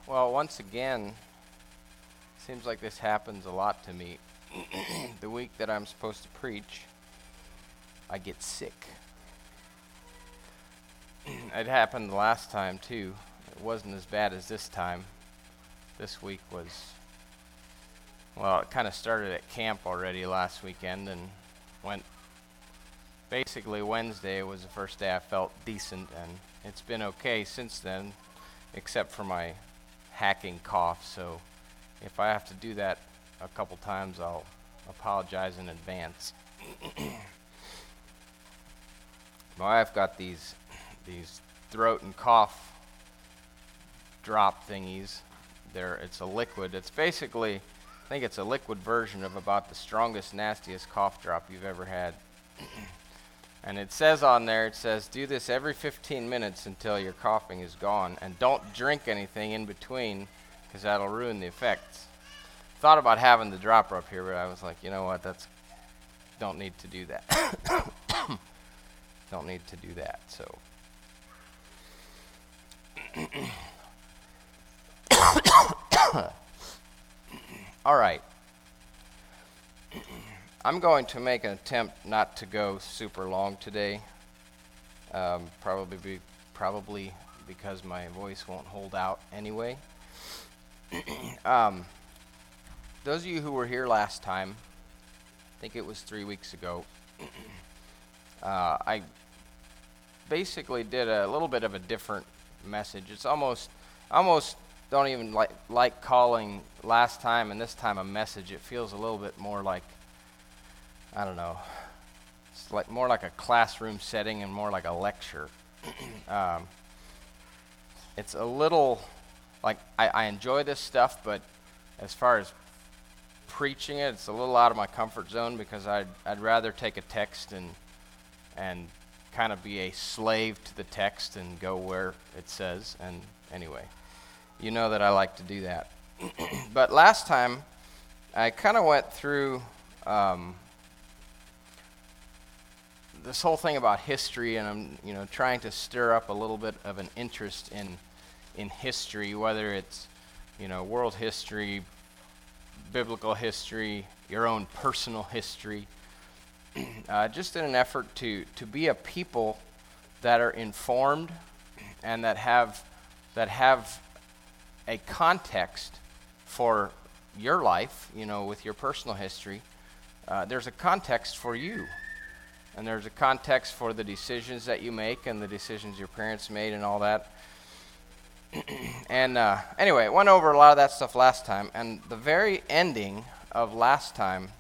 Well, once again, seems like this happens a lot to me. The week that I'm supposed to preach, I get sick. It happened the last time too. It wasn't as bad as this time. This week was, well, it kind of started at camp already last weekend and went, basically Wednesday was the first day I felt decent, and it's been okay since then, except for my hacking cough. So if I have to do that a couple times, I'll apologize in advance. My wife got these throat and cough drop thingies. It's a liquid. It's basically, I think it's a liquid version of about the strongest, nastiest cough drop you've ever had. And it says on there, it says, do this every 15 minutes until your coughing is gone, and don't drink anything in between, because that'll ruin the effects. Thought about having the dropper up here, but I was like, you know what, don't need to do that. Don't need to do that, so. All right. I'm going to make an attempt not to go super long today, probably because my voice won't hold out anyway. Those of you who were here last time, I think it was 3 weeks ago, I basically did a little bit of a different message. It's almost don't even like calling last time and this time a message. It feels a little bit more like, I don't know, it's like more like a classroom setting and more like a lecture. It's a little like I enjoy this stuff, but as far as preaching it, it's a little out of my comfort zone, because I'd rather take a text and kind of be a slave to the text and go where it says. And anyway, you know that I like to do that. But last time, I kind of went through this whole thing about history, and I'm trying to stir up a little bit of an interest in history, whether it's world history, biblical history, your own personal history, just in an effort to be a people that are informed and that have a context for your life, with your personal history. There's a context for you, and there's a context for the decisions that you make and the decisions your parents made and all that. And anyway, I went over a lot of that stuff last time, and the very ending of last time,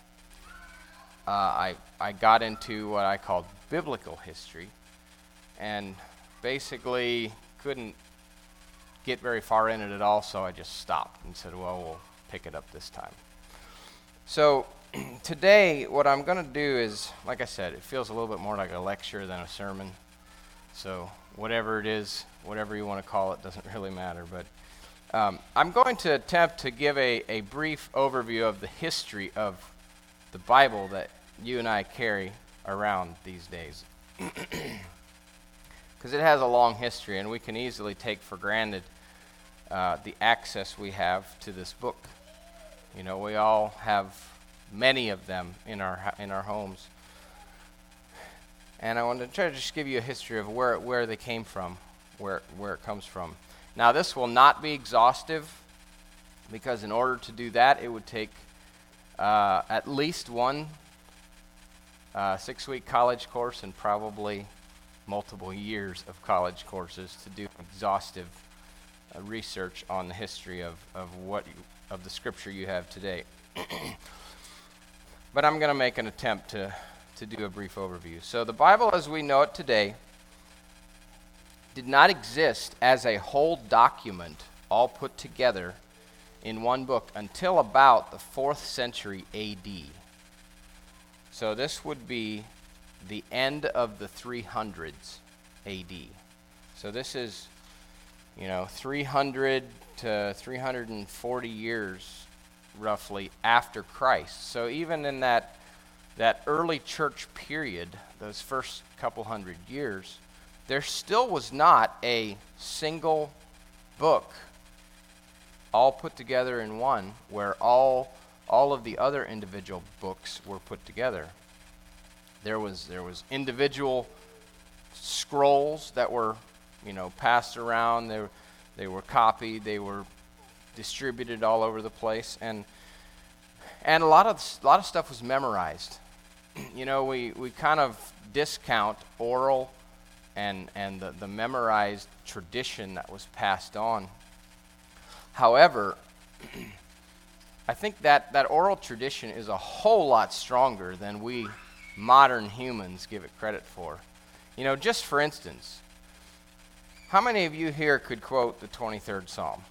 I got into what I called biblical history, and basically couldn't get very far in it at all, so I just stopped and said, well, we'll pick it up this time. So today, what I'm going to do is, like I said, it feels a little bit more like a lecture than a sermon. So whatever it is, whatever you want to call it, doesn't really matter. But I'm going to attempt to give a brief overview of the history of the Bible that you and I carry around these days. Because it has a long history, and we can easily take for granted the access we have to this book. We all have many of them in our homes. And I want to try to just give you a history of where they came from, where it comes from. Now, this will not be exhaustive, because in order to do that, it would take at least one 6-week college course and probably multiple years of college courses to do exhaustive research on the history of the scripture you have today. But I'm going to make an attempt to do a brief overview. So the Bible as we know it today did not exist as a whole document all put together in one book until about the 4th century A.D. So this would be the end of the 300s A.D. So this is 300 to 340 years roughly after Christ. So even in that early church period, those first couple hundred years, there still was not a single book all put together in one, where all of the other individual books were put together. There was individual scrolls that were, passed around. They were copied. They were distributed all over the place, and a lot of stuff was memorized. We kind of discount oral and the memorized tradition that was passed on. However, I think that oral tradition is a whole lot stronger than we modern humans give it credit for. Just for instance, how many of you here could quote the 23rd Psalm?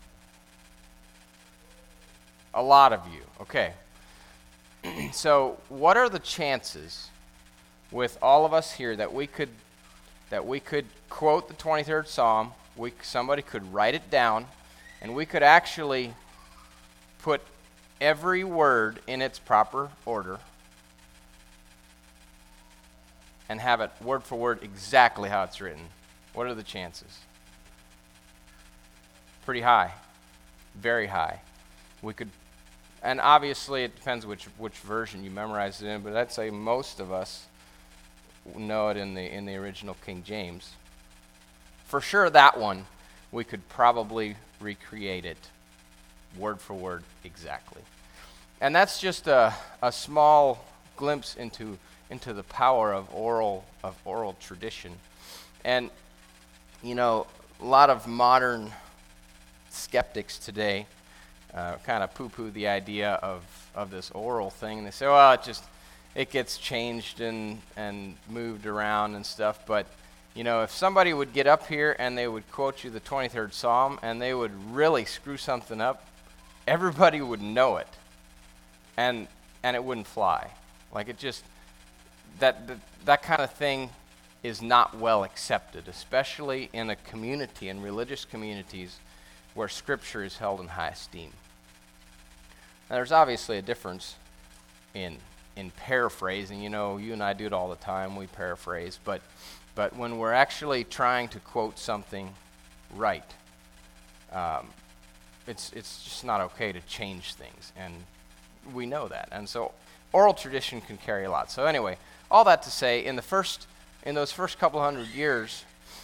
A lot of you. Okay. So, what are the chances with all of us here that we could quote the 23rd Psalm, somebody could write it down, and we could actually put every word in its proper order and have it word for word exactly how it's written? What are the chances? Pretty high. Very high. We could, and obviously it depends which version you memorized it in, but I'd say most of us know it in the original King James. For sure, that one we could probably recreate it word for word exactly. And that's just a small glimpse into the power of oral tradition. And a lot of modern skeptics today kind of poo-poo the idea of this oral thing. They say, well, it gets changed and moved around and stuff. But if somebody would get up here and they would quote you the 23rd Psalm and they would really screw something up, everybody would know it, and it wouldn't fly. Like, it just that kind of thing is not well accepted, especially in a community, in religious communities, where Scripture is held in high esteem. Now, there's obviously a difference in paraphrasing. You and I do it all the time. We paraphrase, but when we're actually trying to quote something right, it's just not okay to change things, and we know that. And so oral tradition can carry a lot. So anyway, all that to say, in those first couple hundred years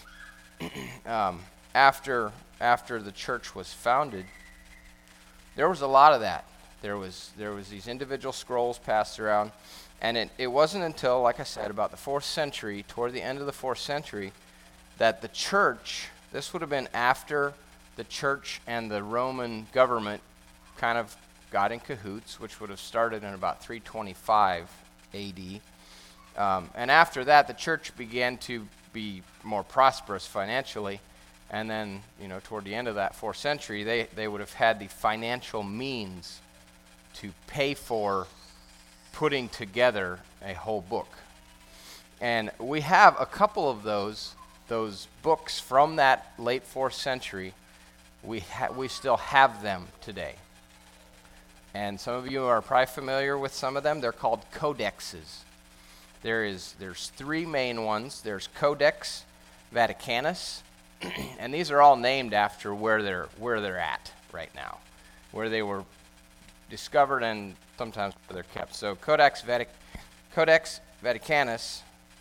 after the church was founded, there was a lot of that. There was these individual scrolls passed around, and it wasn't until, like I said, about the 4th century, toward the end of the 4th century, that the church, this would have been after the church and the Roman government kind of got in cahoots, which would have started in about 325 A.D., and after that, the church began to be more prosperous financially. And then, toward the end of that 4th century, they would have had the financial means to pay for putting together a whole book. And we have a couple of those books from that late 4th century. We still have them today. And some of you are probably familiar with some of them. They're called codexes. There's 3 main ones. There's Codex Vaticanus, and these are all named after where they're at right now, where they were discovered and sometimes where they're kept. So Codex Vaticanus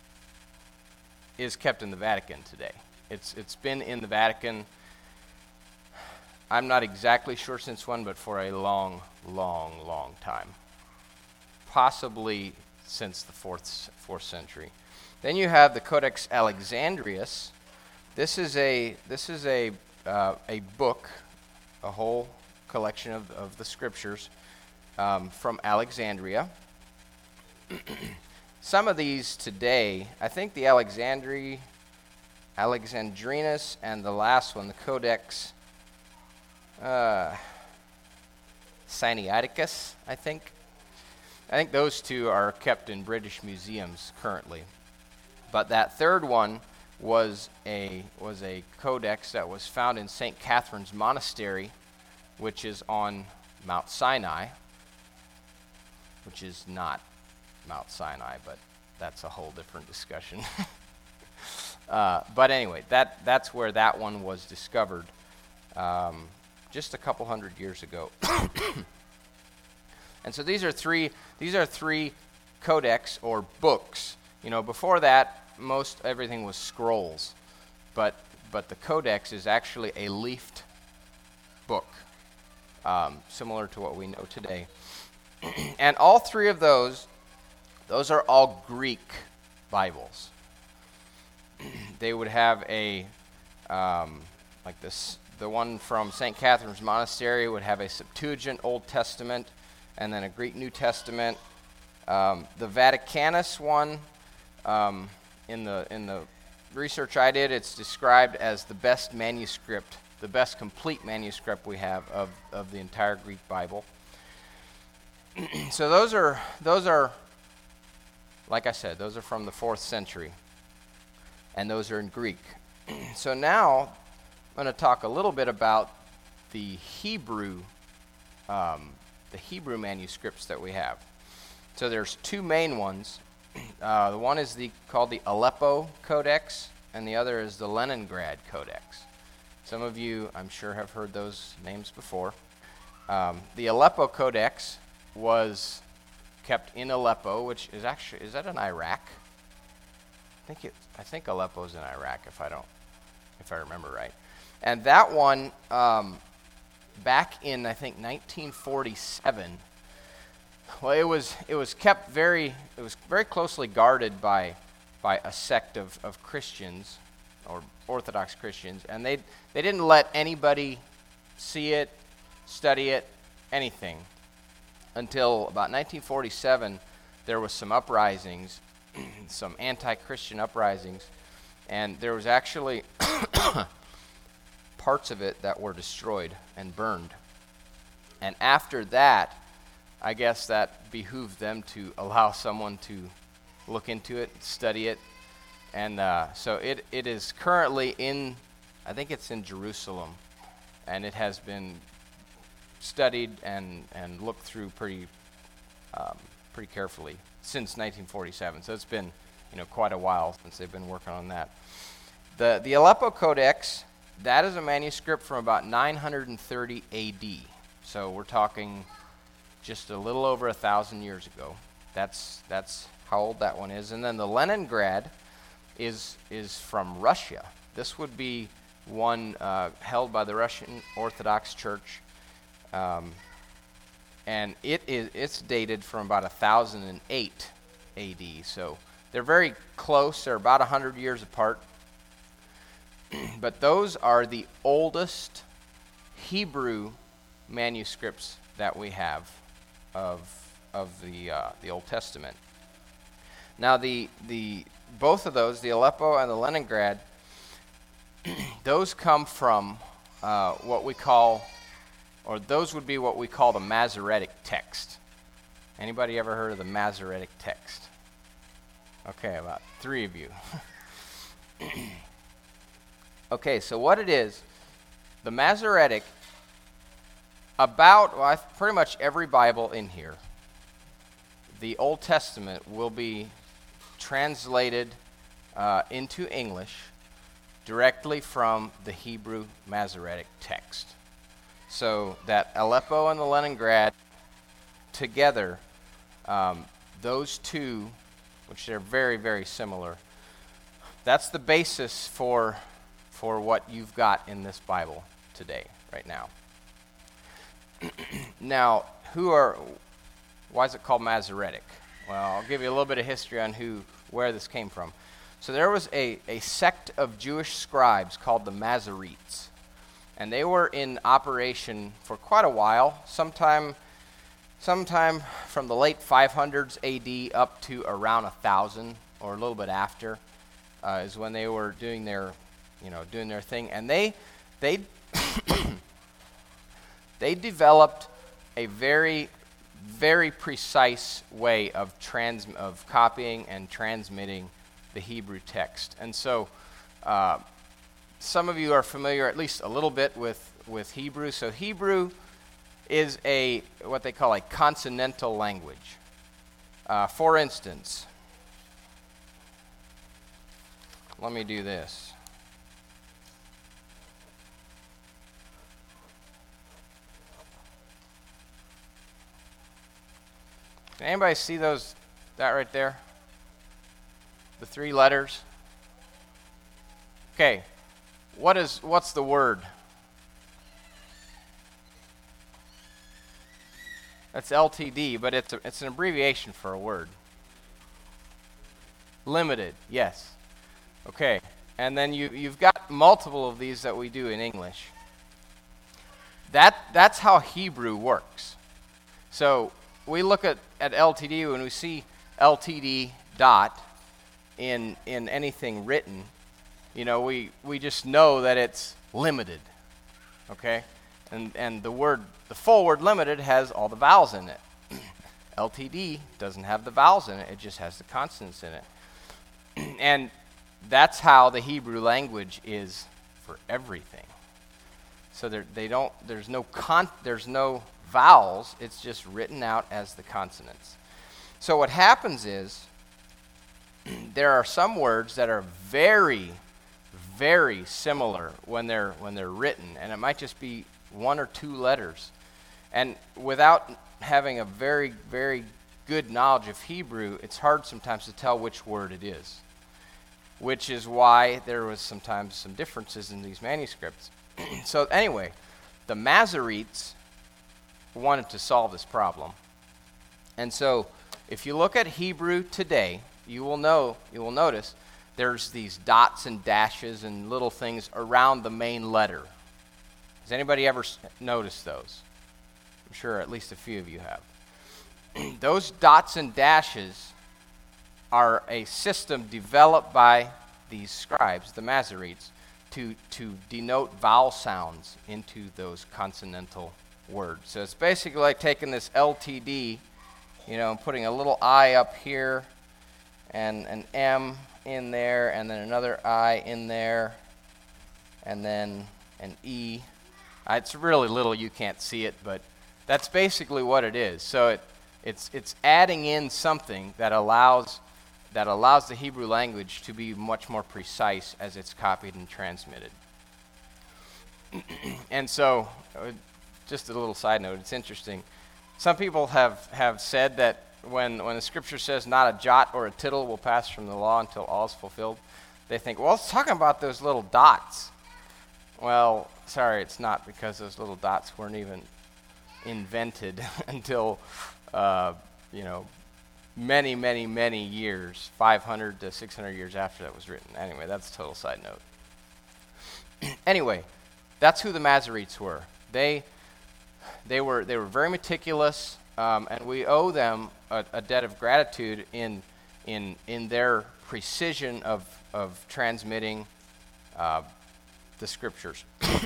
is kept in the Vatican today. It's been in the Vatican, I'm not exactly sure since when, but for a long, long, long time. Possibly since the 4th century. Then you have the Codex Alexandrinus. This is a book, a whole collection of the scriptures from Alexandria. Some of these today, I think the Alexandrinus and the last one, the Codex Sinaiticus, I think those two are kept in British museums currently. But that third one was a codex that was found in St. Catherine's Monastery, which is on Mount Sinai, which is not Mount Sinai, but that's a whole different discussion. But anyway, that's where that one was discovered. just a couple hundred years ago. And so these are three codex or books. Before that, most everything was scrolls, but the codex is actually a leafed book, similar to what we know today. And all three of those are all Greek Bibles. They would have a like this. The one from St. Catherine's Monastery would have a Septuagint Old Testament, and then a Greek New Testament. The Vaticanus one, in the research I did, it's described as the best manuscript, the best complete manuscript we have of the entire Greek Bible. So those are, like I said, those are from the 4th century, and those are in Greek. So now I'm going to talk a little bit about the Hebrew manuscripts that we have. So there's two main ones. The one is called the Aleppo Codex, and the other is the Leningrad Codex. Some of you, I'm sure, have heard those names before. The Aleppo Codex was kept in Aleppo, which is that in Iraq? I think Aleppo's in Iraq, if I remember right. And that one, back in I think 1947. Well, it was kept very closely guarded by a sect of Christians, or Orthodox Christians, and they didn't let anybody see it, study it, anything, until about 1947. There was some uprisings, some anti-Christian uprisings, and there was actually parts of it that were destroyed and burned. And after that, I guess that behooved them to allow someone to look into it, study it. And so it is currently I think it's in Jerusalem, and it has been studied and looked through pretty carefully since 1947. So it's been quite a while since they've been working on that. The Aleppo Codex, that is a manuscript from about 930 A.D. So we're talking just a little over 1,000 years ago. That's how old that one is. And then the Leningrad is from Russia. This would be one held by the Russian Orthodox Church, and it's dated from about 1008 A.D. So they're very close. They're about 100 years apart. But those are the oldest Hebrew manuscripts that we have of the Old Testament. Now the both of those, the Aleppo and the Leningrad, those come from what we call, or those would be what we call the Masoretic text. Anybody ever heard of the Masoretic text? Okay, about 3 of you. Okay, so what it is, the Masoretic, pretty much every Bible in here, the Old Testament will be translated into English directly from the Hebrew Masoretic text. So that Aleppo and the Leningrad together, those two, which they're very, very similar, that's the basis for what you've got in this Bible today, right now. Now, why is it called Masoretic? Well, I'll give you a little bit of history on where this came from. So there was a sect of Jewish scribes called the Masoretes, and they were in operation for quite a while, sometime from the late 500s AD up to around 1000 or a little bit after is when they were doing their thing, and they they developed a very, very precise way of copying and transmitting the Hebrew text. And so some of you are familiar at least a little bit with Hebrew. So Hebrew is what they call a consonantal language. For instance, let me do this. Can anybody see that right there? The 3 letters? Okay, what's the word? That's LTD, but it's an abbreviation for a word. Limited, yes. Okay, and then you've got multiple of these that we do in English. That's how Hebrew works. So we look at LTD, when we see LTD dot in anything written, we just know that it's limited, okay? And the full word limited has all the vowels in it. LTD doesn't have the vowels in it, it just has the consonants in it. And that's how the Hebrew language is for everything. So there's no vowels, it's just written out as the consonants. So what happens is, there are some words that are very, very similar when they're written, and it might just be 1 or 2 letters. And without having a very, very good knowledge of Hebrew, it's hard sometimes to tell which word it is, which is why there was sometimes some differences in these manuscripts. So anyway, the Masoretes wanted to solve this problem. And so if you look at Hebrew today, you will notice there's these dots and dashes and little things around the main letter. Has anybody ever noticed those? I'm sure at least a few of you have. Those dots and dashes are a system developed by these scribes, the Masoretes, to denote vowel sounds into those consonantal words. So it's basically like taking this LTD, and putting a little I up here, and an M in there, and then another I in there, and then an E. It's really little, you can't see it, but that's basically what it is. So it's adding in something that allows the Hebrew language to be much more precise as it's copied and transmitted. And so, just a little side note, it's interesting. Some people have said that when the scripture says not a jot or a tittle will pass from the law until all is fulfilled, they think, well, it's talking about those little dots. Well, sorry, it's not, because those little dots weren't even invented until, many, many, many years, 500 to 600 years after that was written. Anyway, that's a total side note. Anyway, that's who the Masoretes were. They were very meticulous, and we owe them a debt of gratitude in their precision of transmitting the scriptures.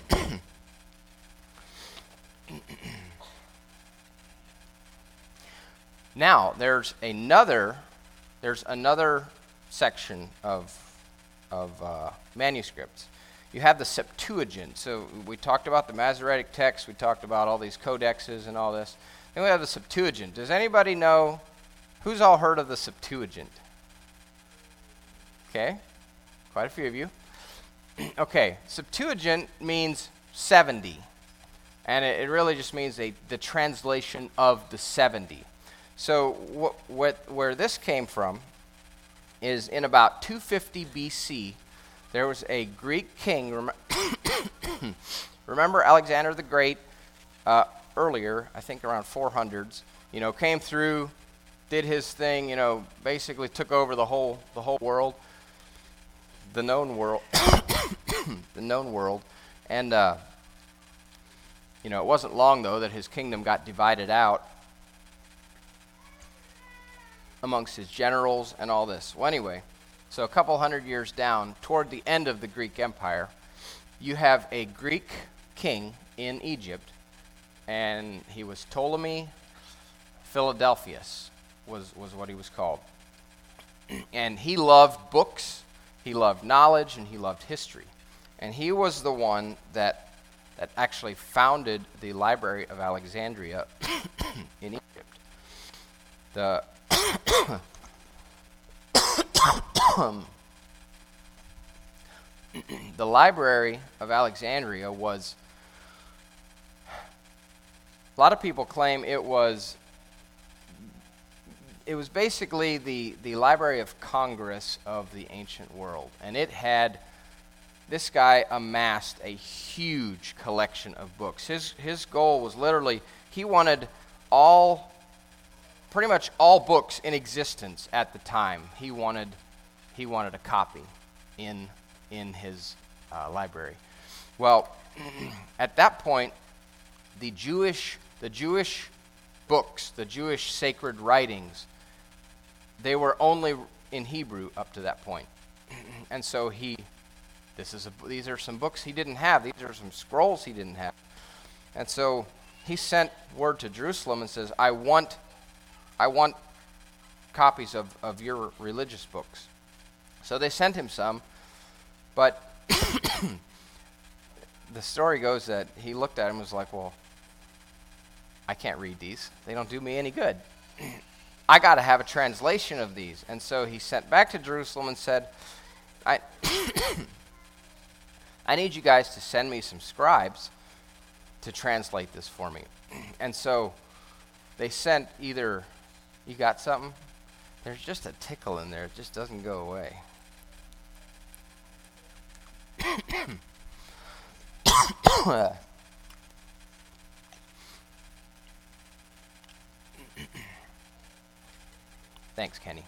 Now, there's another section of manuscripts. You have the Septuagint. So we talked about the Masoretic text. We talked about all these codexes and all this. Then we have the Septuagint. Does anybody know, who's all heard of the Septuagint? Okay, quite a few of you. Okay, Septuagint means 70. And it really just means the translation of the 70. So where this came from is in about 250 BC, there was a Greek king. Remember Alexander the Great earlier, I think around 400s, came through, did his thing, basically took over the whole world, the known world, the known world. And, it wasn't long, though, that his kingdom got divided out amongst his generals and all this. Well, anyway, so a couple hundred years down, toward the end of the Greek Empire, you have a Greek king in Egypt, and he was Ptolemy Philadelphus, was what he was called. And he loved books, he loved knowledge, and he loved history. And he was the one that actually founded the Library of Alexandria in Egypt. The Library of Alexandria was, a lot of people claim it was it was basically the Library of Congress of the ancient world. And this guy amassed a huge collection of books. His goal was literally, he wanted pretty much all books in existence at the time. He wanted a copy in his library. Well, at that point, the Jewish books, the Jewish sacred writings, they were only in Hebrew up to that point. And so these are some books he didn't have. These are some scrolls he didn't have. And so he sent word to Jerusalem and says, I want copies of your religious books. So they sent him some, but the story goes that he looked at him and was like, well, I can't read these. They don't do me any good. I got to have a translation of these. And so he sent back to Jerusalem and said, I need you guys to send me some scribes to translate this for me. And so they sent you got something? There's just a tickle in there. It just doesn't go away. Thanks, Kenny.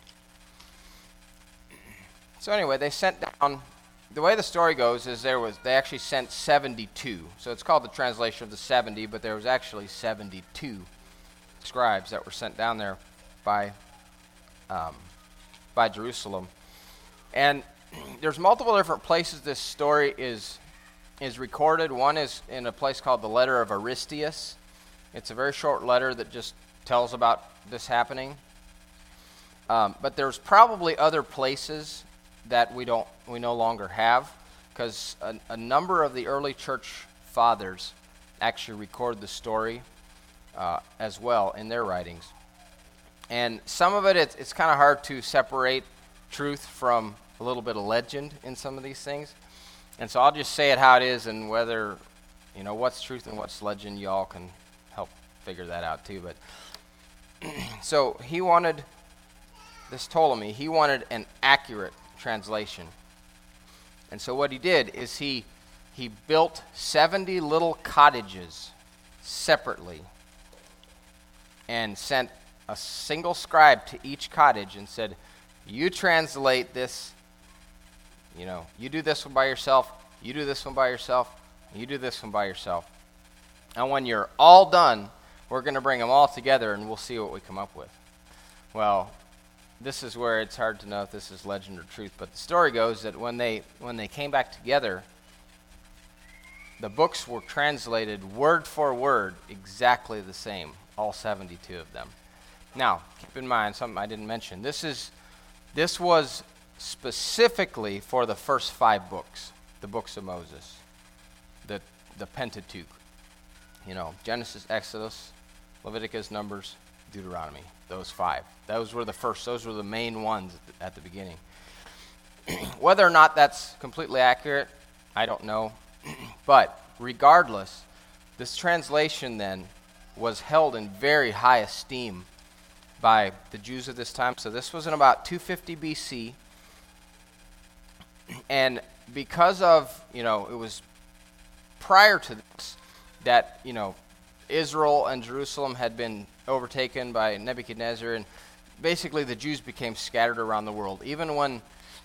So anyway, they sent down, the way the story goes is they actually sent 72. So it's called the translation of the 70, but there was actually 72 scribes that were sent down there by Jerusalem. And there's multiple different places this story is recorded. One is in a place called the Letter of Aristeas. It's a very short letter that just tells about this happening. But there's probably other places that we no longer have, because a number of the early church fathers actually record the story as well in their writings. And some of it's kind of hard to separate truth from a little bit of legend in some of these things. And so I'll just say it how it is, and whether, what's truth and what's legend, y'all can help figure that out too. But so this Ptolemy, he wanted an accurate translation. And so what he did is he built 70 little cottages separately and sent a single scribe to each cottage and said, you translate this, you do this one by yourself, you do this one by yourself, you do this one by yourself. And when you're all done, we're going to bring them all together and we'll see what we come up with. Well, this is where it's hard to know if this is legend or truth, but the story goes that when they came back together, the books were translated word for word exactly the same, all 72 of them. Now, keep in mind something I didn't mention. This was specifically for the first 5 books, the books of Moses, the Pentateuch. Genesis, Exodus, Leviticus, Numbers, Deuteronomy. Those 5. Those were the main ones at the beginning. Whether or not that's completely accurate, I don't know. But regardless, this translation then was held in very high esteem by the Jews of this time. So this was in about 250 BC. And because of, it was prior to this that, Israel and Jerusalem had been overtaken by Nebuchadnezzar, and basically the Jews became scattered around the world. Even when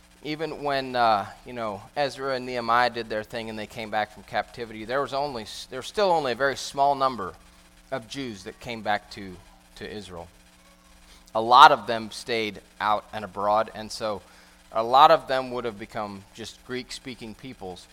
Ezra and Nehemiah did their thing and they came back from captivity, there was still only a very small number of Jews that came back to Israel. A lot of them stayed out and abroad, and so a lot of them would have become just Greek-speaking peoples.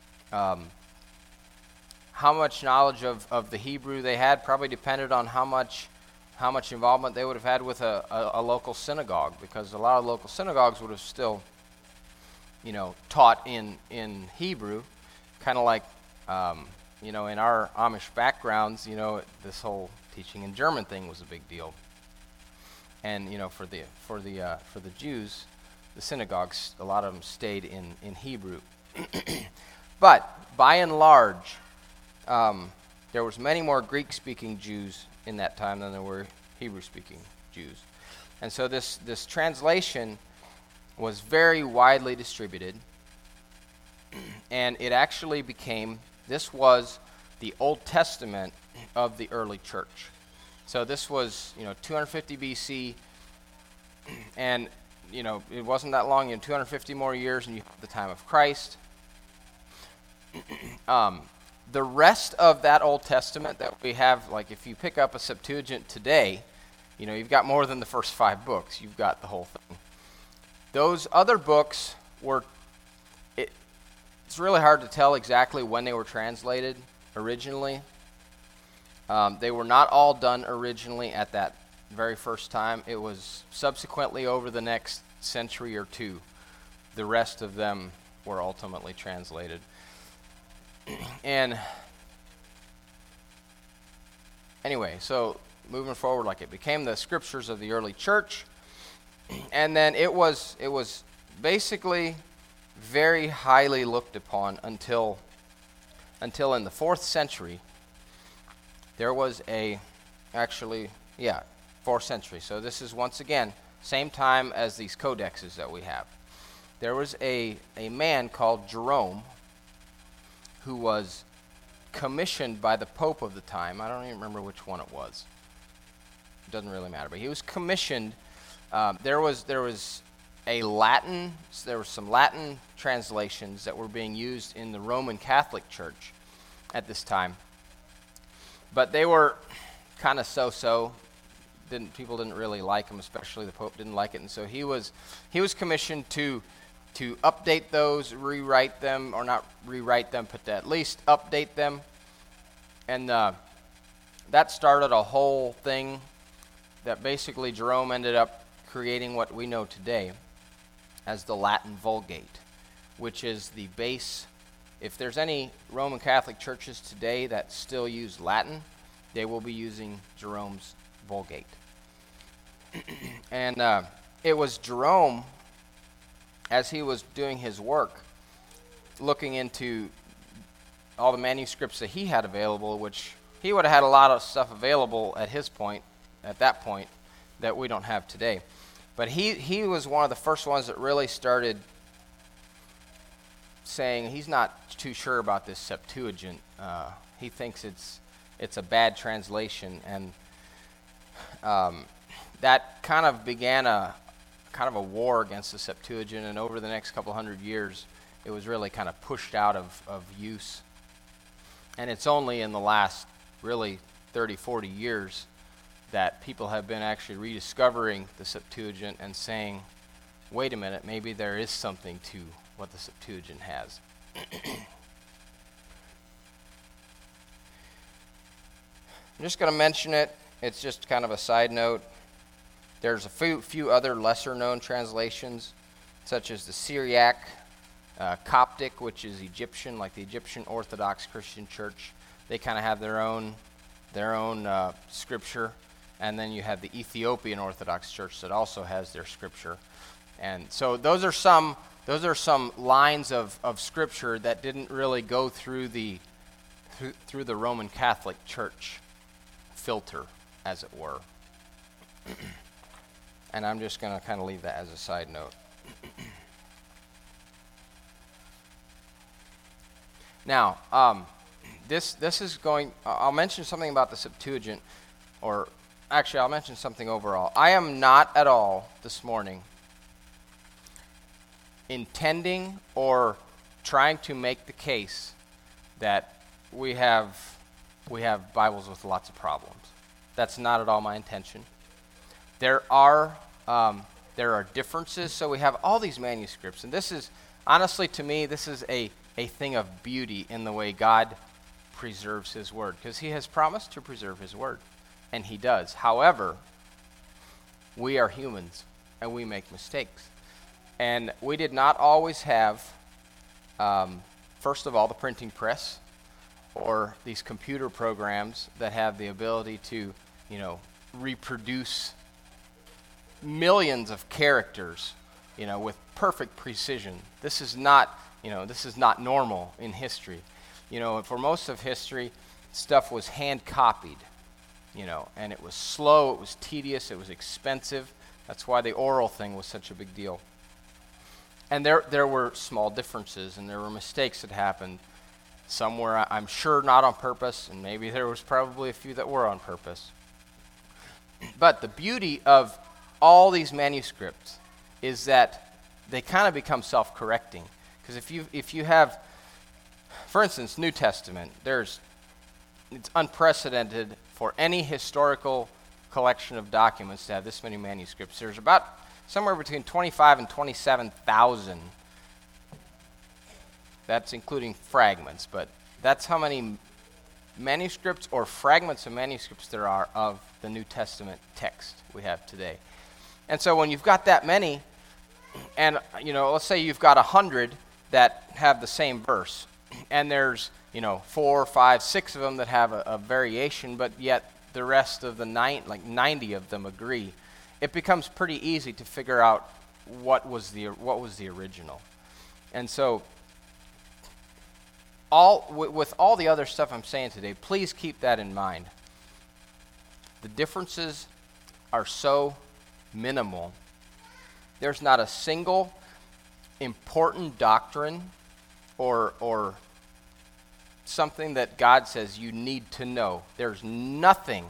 How much knowledge of the Hebrew they had probably depended on how much involvement they would have had with a local synagogue, because a lot of local synagogues would have still, taught in Hebrew, kind of like, in our Amish backgrounds, this whole teaching in German thing was a big deal. And for the Jews, the synagogues, a lot of them stayed in Hebrew. But by and large, there was many more Greek-speaking Jews in that time than there were Hebrew-speaking Jews. And so this translation was very widely distributed, and it actually became, this was the Old Testament of the early church. So this was, 250 BC, and, it wasn't that long, 250 more years, and you have the time of Christ. The rest of that Old Testament that we have, like if you pick up a Septuagint today, you've got more than the first 5 books. You've got the whole thing. Those other books it's really hard to tell exactly when they were translated originally. They were not all done originally at that very first time. It was subsequently over the next century or two. The rest of them were ultimately translated. And anyway, so moving forward, like it became the scriptures of the early church, and then it was basically very highly looked upon until in the 4th century. There was 4th century. So this is once again same time as these codexes that we have. There was a man called Jerome who was commissioned by the Pope of the time. I don't even remember which one it was. It doesn't really matter, but he was commissioned. There were some Latin translations that were being used in the Roman Catholic Church at this time, but they were kind of so-so. People didn't really like them, especially the Pope didn't like it, and so he was commissioned to update those, rewrite them, or not rewrite them, but to at least update them, and that started a whole thing that basically Jerome ended up creating what we know today as the Latin Vulgate, which is the base. If there's any Roman Catholic churches today that still use Latin, they will be using Jerome's Vulgate. And it was Jerome, as he was doing his work, looking into all the manuscripts that he had available, which he would have had a lot of stuff available at that point, that we don't have today. But he was one of the first ones that really started saying he's not too sure about this Septuagint. He thinks it's a bad translation, and that kind of began a war against the Septuagint, and over the next couple hundred years, it was really kind of pushed out of use. And it's only in the last really 30, 40 years that people have been actually rediscovering the Septuagint and saying, wait a minute, maybe there is something to what the Septuagint has. I'm just going to mention it. It's just kind of a side note. There's a few other lesser-known translations, such as the Syriac, Coptic, which is Egyptian, like the Egyptian Orthodox Christian Church. They kind of have their own scripture. And then you have the Ethiopian Orthodox Church that also has their scripture. And so those are some lines of scripture that didn't really go through the Roman Catholic Church filter, as it were. And I'm just going to kind of leave that as a side note. Now, this is going. I'll mention something about the Septuagint, or actually, I'll mention something overall. I am not at all this morning intending or trying to make the case that we have Bibles with lots of problems. That's not at all my intention. There are differences. So we have all these manuscripts, and this is, honestly, to me, this is a thing of beauty in the way God preserves His Word, because He has promised to preserve His Word, and He does. However, we are humans, and we make mistakes. And we did not always have, first of all, the printing press, or these computer programs that have the ability to, reproduce millions of characters, with perfect precision. This is not normal in history. For most of history, stuff was hand copied, and it was slow, it was tedious, it was expensive. That's why the oral thing was such a big deal. And there were small differences, and there were mistakes that happened. Some were, I'm sure, not on purpose, and maybe there was probably a few that were on purpose. But the beauty of all these manuscripts is that they kind of become self-correcting. Because if you have, for instance, New Testament, it's unprecedented for any historical collection of documents to have this many manuscripts. There's about somewhere between 25 and 27,000. That's including fragments, but that's how many manuscripts or fragments of manuscripts there are of the New Testament text we have today. And so when you've got that many, and let's say you've got 100 that have the same verse, and there's 4, 5, 6 of them that have a variation, but yet the rest of the 90 of them agree. It becomes pretty easy to figure out what was the original. And so with all the other stuff I'm saying today, please keep that in mind. The differences are so minimal. There's not a single important doctrine or something that God says you need to know. There's nothing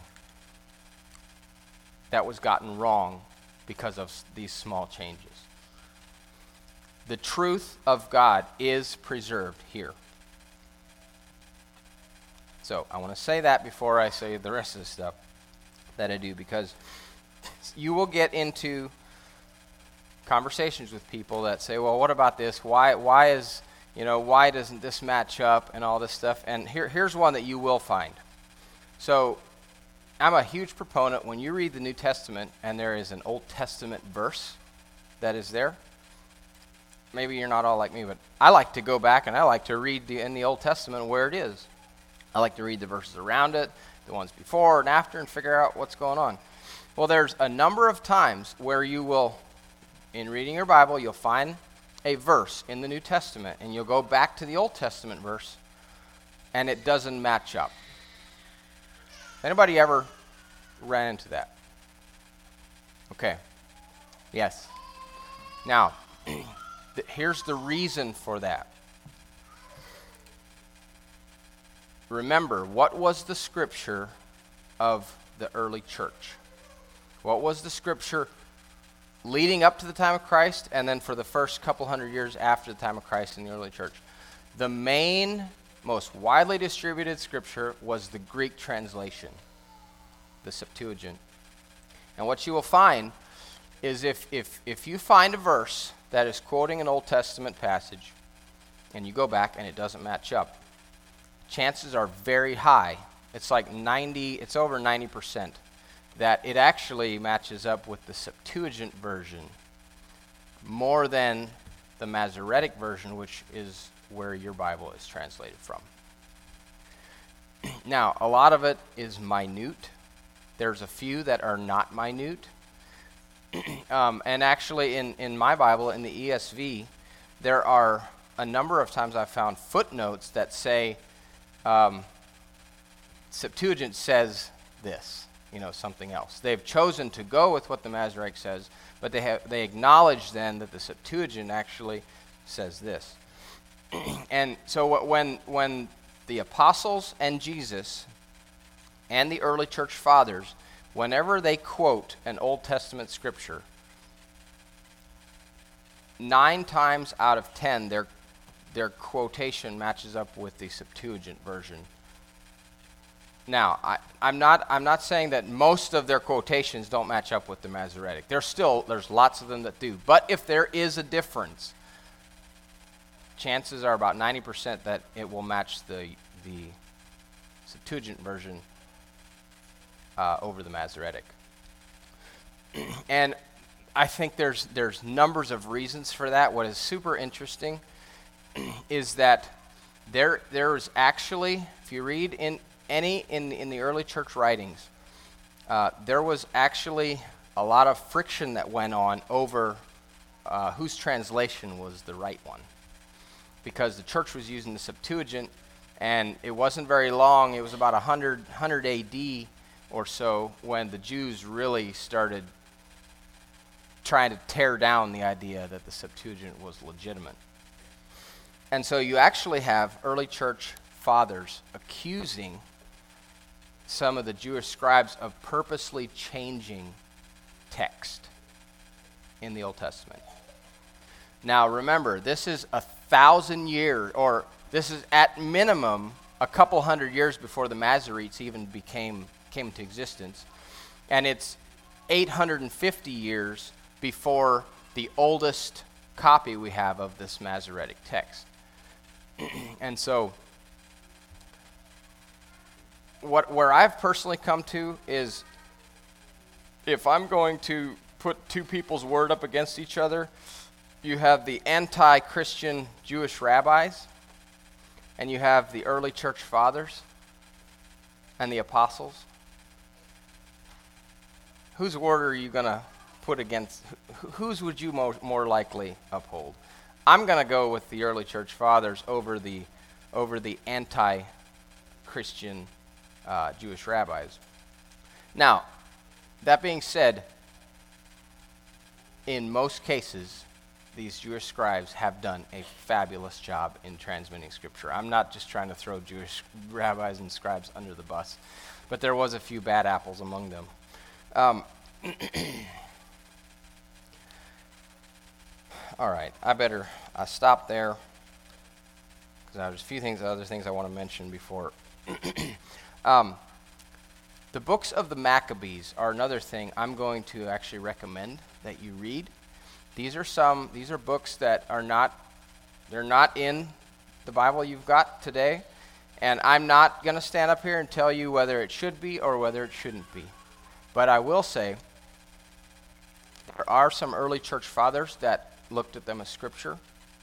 that was gotten wrong because of these small changes. The truth of God is preserved here. So I want to say that before I say the rest of the stuff that I do, because you will get into conversations with people that say, well, what about this? Why doesn't this match up and all this stuff? And here's one that you will find. So I'm a huge proponent when you read the New Testament and there is an Old Testament verse that is there. Maybe you're not all like me, but I like to go back and I like to read in the Old Testament where it is. I like to read the verses around it, the ones before and after, and figure out what's going on. Well, there's a number of times where you will, in reading your Bible, you'll find a verse in the New Testament, and you'll go back to the Old Testament verse, and it doesn't match up. Anybody ever ran into that? Okay. Yes. Now, here's the reason for that. Remember, what was the scripture of the early church? What was the scripture leading up to the time of Christ, and then for the first couple hundred years after the time of Christ in the early church? The main, most widely distributed scripture was the Greek translation, the Septuagint. And what you will find is if you find a verse that is quoting an Old Testament passage, and you go back and it doesn't match up, chances are very high. It's over 90% that it actually matches up with the Septuagint version more than the Masoretic version, which is where your Bible is translated from. Now, a lot of it is minute. There's a few that are not minute. And actually, in my Bible, in the ESV, there are a number of times I've found footnotes that say, Septuagint says this, something else. They've chosen to go with what the Masoretic says, but they acknowledge then that the Septuagint actually says this. And so when the apostles and Jesus and the early church fathers, whenever they quote an Old Testament scripture, 9 times out of 10 their quotation matches up with the Septuagint version. Now, I'm not saying that most of their quotations don't match up with the Masoretic. There's lots of them that do. But if there is a difference, chances are about 90% that it will match the Septuagint version over the Masoretic. And I think there's numbers of reasons for that. What is super interesting is that there is actually, if you read in the early church writings, there was actually a lot of friction that went on over whose translation was the right one, because the church was using the Septuagint, and it wasn't very long. It was about 100 AD or so when the Jews really started trying to tear down the idea that the Septuagint was legitimate. And so you actually have early church fathers accusing some of the Jewish scribes of purposely changing text in the Old Testament. Now remember, this is 1,000 years, or this is at minimum a couple hundred years before the Masoretes even came into existence. And it's 850 years before the oldest copy we have of this Masoretic text. And so where I've personally come to is, if I'm going to put two people's word up against each other, you have the anti-Christian Jewish rabbis, and you have the early church fathers and the apostles. Whose word are you going to put against? Whose would you more likely uphold? I'm going to go with the early church fathers over the anti-Christian Jewish rabbis. Now, that being said, in most cases, these Jewish scribes have done a fabulous job in transmitting Scripture. I'm not just trying to throw Jewish rabbis and scribes under the bus, but there was a few bad apples among them. All right, I stop there, because there's a few other things I want to mention before. The books of the Maccabees are another thing I'm going to actually recommend that you read. These are books that they're not in the Bible you've got today, and I'm not going to stand up here and tell you whether it should be or whether it shouldn't be. But I will say there are some early church fathers that looked at them as Scripture.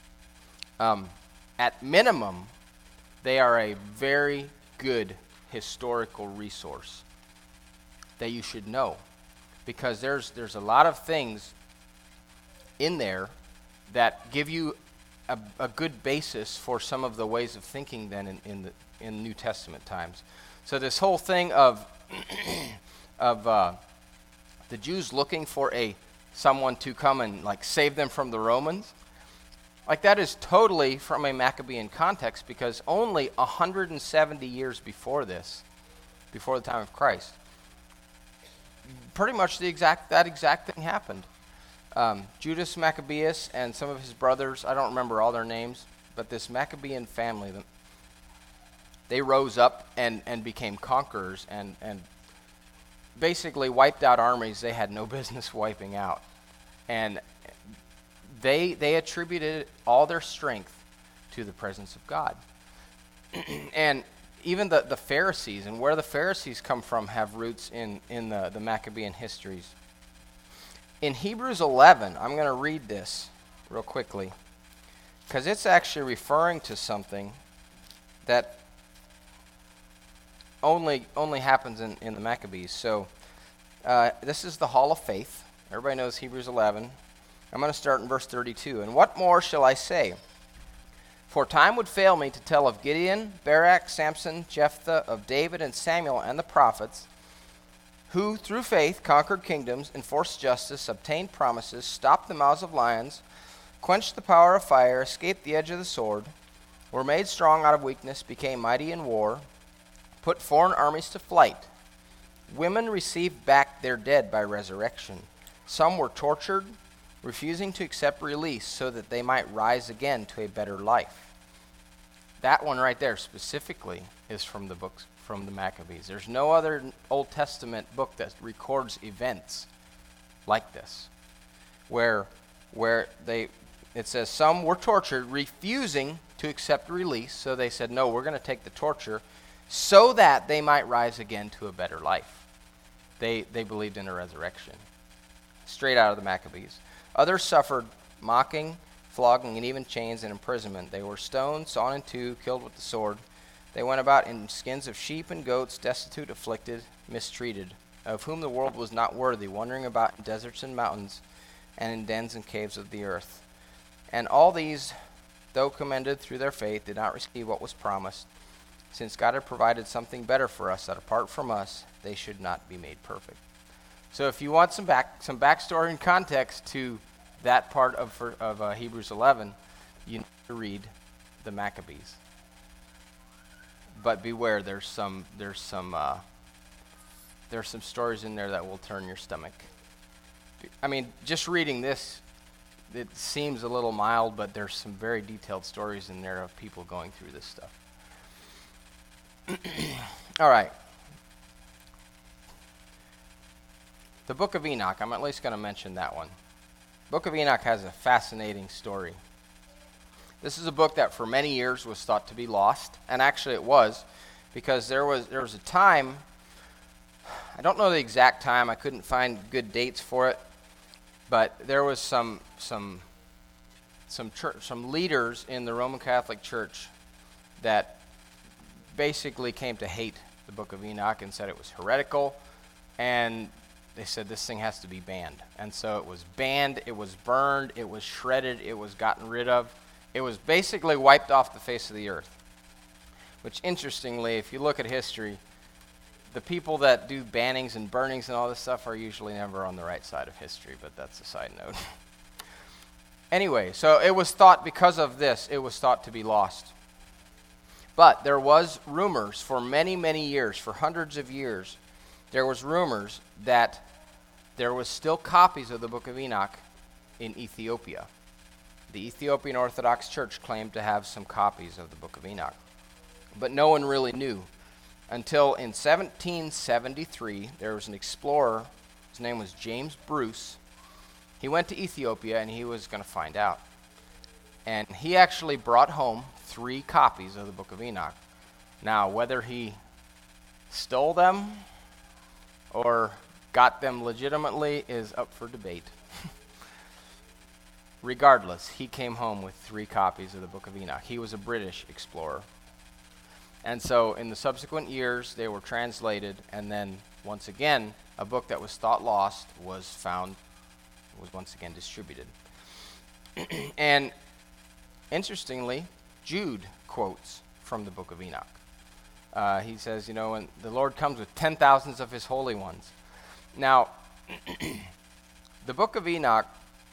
At minimum, they are a very good historical resource that you should know, because there's a lot of things in there that give you a good basis for some of the ways of thinking then in New Testament times. So this whole thing of the Jews looking for someone to come and like save them from the Romans, like that is totally from a Maccabean context, because only 170 years before the time of Christ, pretty much that exact thing happened. Judas Maccabeus and some of his brothers, I don't remember all their names, but this Maccabean family, they rose up and became conquerors and basically wiped out armies they had no business wiping out. And they attributed all their strength to the presence of God. And even the Pharisees, and where the Pharisees come from, have roots in the Maccabean histories. In Hebrews 11, I'm going to read this real quickly, because it's actually referring to something that only happens in the Maccabees. So this is the Hall of Faith. Everybody knows Hebrews 11. I'm going to start in verse 32. And what more shall I say? For time would fail me to tell of Gideon, Barak, Samson, Jephthah, of David and Samuel and the prophets, who through faith conquered kingdoms, enforced justice, obtained promises, stopped the mouths of lions, quenched the power of fire, escaped the edge of the sword, were made strong out of weakness, became mighty in war, put foreign armies to flight. Women received back their dead by resurrection. Some were tortured, refusing to accept release so that they might rise again to a better life. That one right there specifically is from the books from the Maccabees. There's no other Old Testament book that records events like this, where it says some were tortured, refusing to accept release, so they said, no, we're going to take the torture so that they might rise again to a better life. They believed in a resurrection. Straight out of the Maccabees. Others suffered mocking, flogging, and even chains and imprisonment. They were stoned, sawn in two, killed with the sword. They went about in skins of sheep and goats, destitute, afflicted, mistreated, of whom the world was not worthy, wandering about in deserts and mountains, and in dens and caves of the earth. And all these, though commended through their faith, did not receive what was promised, since God had provided something better for us, that apart from us, they should not be made perfect. So if you want some backstory and context to that part of Hebrews 11, you need to read the Maccabees. But beware, there's some stories in there that will turn your stomach. I mean, just reading this, it seems a little mild, but there's some very detailed stories in there of people going through this stuff. All right. The Book of Enoch, I'm at least going to mention that one. Book of Enoch has a fascinating story. This is a book that for many years was thought to be lost, and actually it was, because there was a time, I don't know the exact time, I couldn't find good dates for it, but there was some leaders in the Roman Catholic Church that basically came to hate the Book of Enoch and said it was heretical, and they said this thing has to be banned. And so it was banned, it was burned, it was shredded, it was gotten rid of. It was basically wiped off the face of the earth. Which, interestingly, if you look at history, the people that do bannings and burnings and all this stuff are usually never on the right side of history, but that's a side note. Anyway, so it was thought, because of this, it was thought to be lost. But there was rumors for many, many years, for hundreds of years, there was rumors that there was still copies of the Book of Enoch in Ethiopia. The Ethiopian Orthodox Church claimed to have some copies of the Book of Enoch. But no one really knew until in 1773, there was an explorer, his name was James Bruce. He went to Ethiopia and he was going to find out. And he actually brought home 3 copies of the Book of Enoch. Now, whether he stole them or got them legitimately is up for debate. Regardless, he came home with 3 copies of the Book of Enoch. He was a British explorer. And so in the subsequent years, they were translated, and then once again, a book that was thought lost was found, was once again distributed. And interestingly, Jude quotes from the Book of Enoch. He says, and the Lord comes with 10,000s of his holy ones. Now, the Book of Enoch,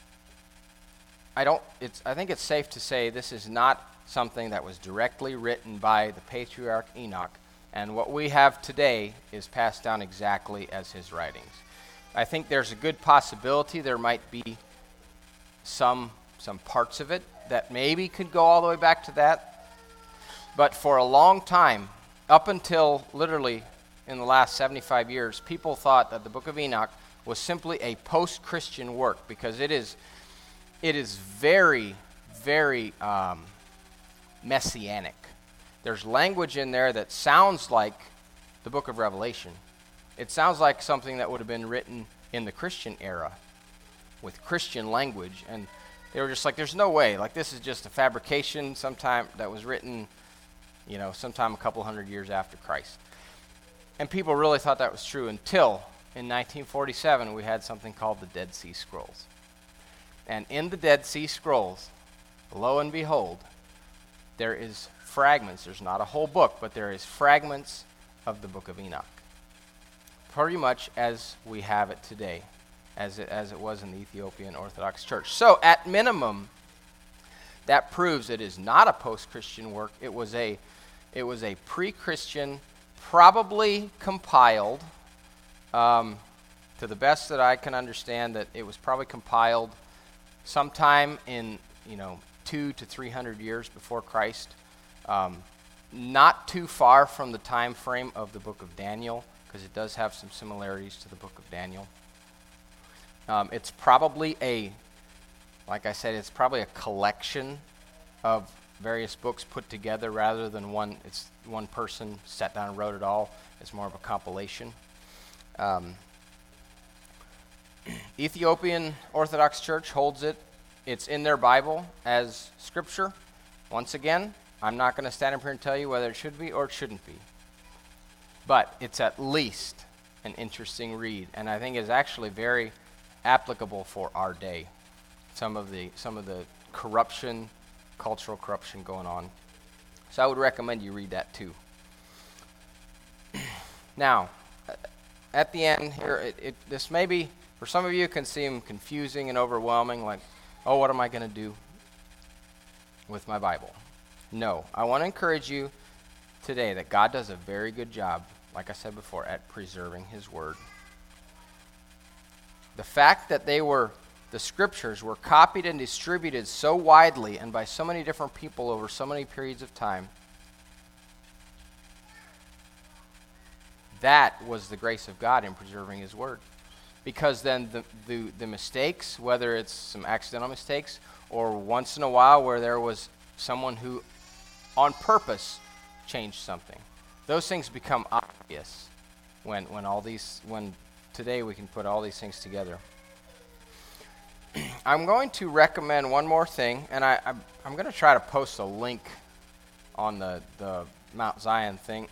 I think it's safe to say this is not something that was directly written by the patriarch Enoch, and what we have today is passed down exactly as his writings. I think there's a good possibility there might be some parts of it that maybe could go all the way back to that, but for a long time, up until literally in the last 75 years, people thought that the Book of Enoch was simply a post-Christian work, because it is very, very messianic. There's language in there that sounds like the book of Revelation. It sounds like something that would have been written in the Christian era with Christian language, and they were just like, there's no way, like this is just a fabrication sometime that was written, sometime a couple hundred years after Christ. And people really thought that was true until in 1947 we had something called the Dead Sea Scrolls. And in the Dead Sea Scrolls, lo and behold, there is fragments. There's not a whole book, but there is fragments of the Book of Enoch. Pretty much as we have it today, as it was in the Ethiopian Orthodox Church. So at minimum, that proves it is not a post-Christian work. It was a pre-Christian, probably compiled, to the best that I can understand, that it was probably compiled sometime in 200 to 300 years before Christ, not too far from the time frame of the book of Daniel, because it does have some similarities to the book of Daniel. It's probably like I said, it's probably a collection of various books put together rather than one person sat down and wrote it all. It's more of a compilation. Ethiopian Orthodox Church holds it. It's in their Bible as scripture. Once again, I'm not going to stand up here and tell you whether it should be or it shouldn't be. But it's at least an interesting read, and I think is actually very applicable for our day. Some of the corruption, cultural corruption going on. So I would recommend you read that too. Now, at the end here, this maybe, for some of you, can seem confusing and overwhelming, like, oh, what am I going to do with my Bible? No, I want to encourage you today that God does a very good job, like I said before, at preserving his word. The fact that the scriptures were copied and distributed so widely and by so many different people over so many periods of time, that was the grace of God in preserving his word. Because then the mistakes, whether it's some accidental mistakes or once in a while where there was someone who on purpose changed something, those things become obvious when today we can put all these things together. I'm going to recommend one more thing, and I'm going to try to post a link on the Mount Zion thing,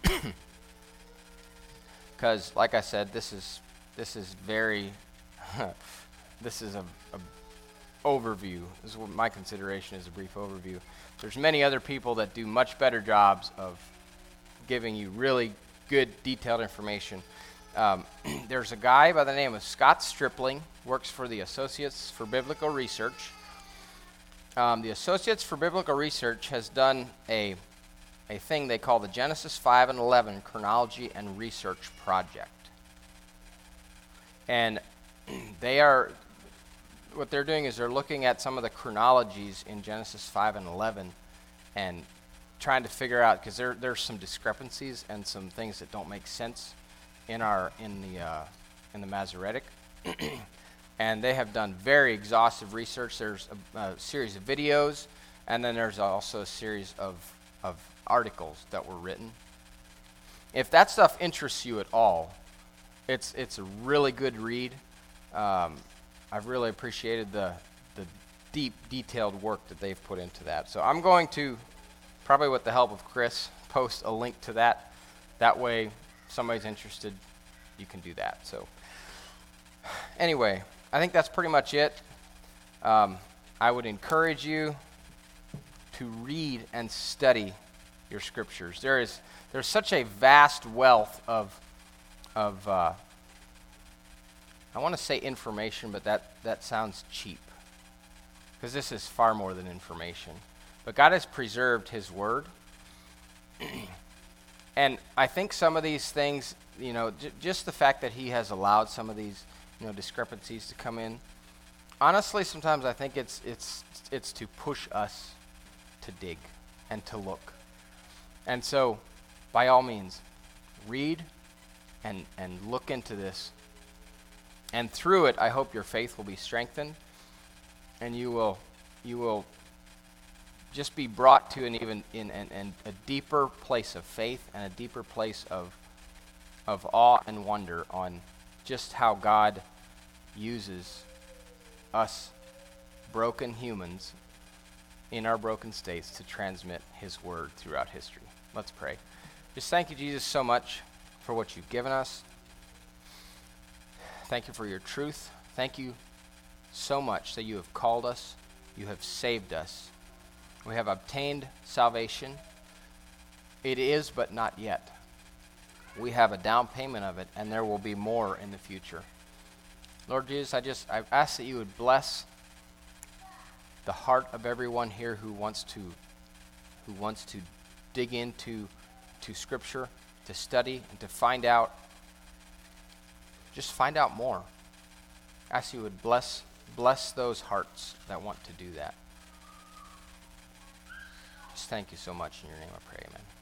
because, like I said, this is very this is a overview. This is what my consideration is, a brief overview. There's many other people that do much better jobs of giving you really good, detailed information. There's a guy by the name of Scott Stripling, works for the Associates for Biblical Research. The Associates for Biblical Research has done a thing they call the Genesis 5 and 11 Chronology and Research Project. And what they're doing is they're looking at some of the chronologies in Genesis 5 and 11 and trying to figure out, because there's some discrepancies and some things that don't make sense in the Masoretic. And they have done very exhaustive research. There's a series of videos, and then there's also a series of articles that were written. If that stuff interests you at all, it's a really good read. I've really appreciated the deep, detailed work that they've put into that. So I'm going to, probably with the help of Chris, post a link to that. That way, if somebody's interested, you can do that. So anyway, I think that's pretty much it. I would encourage you to read and study your scriptures. There's such a vast wealth of I want to say information, but that sounds cheap, because this is far more than information. But God has preserved his word. And I think some of these things, just the fact that he has allowed some of these, discrepancies to come in, honestly, sometimes I think it's to push us to dig and to look. And so, by all means, read and look into this. And through it, I hope your faith will be strengthened, and you will just be brought to an even in a deeper place of faith and a deeper place of awe and wonder on just how God uses us broken humans in our broken states to transmit his word throughout history. Let's pray. Just thank you, Jesus, so much for what you've given us. Thank you for your truth. Thank you so much that you have called us. You have saved us. We have obtained salvation. It is, but not yet. We have a down payment of it, and there will be more in the future. Lord Jesus, I ask that you would bless the heart of everyone here who wants to dig into Scripture, to study, and to find out more. I ask you would bless those hearts that want to do that. Just thank you so much. In your name I pray, amen.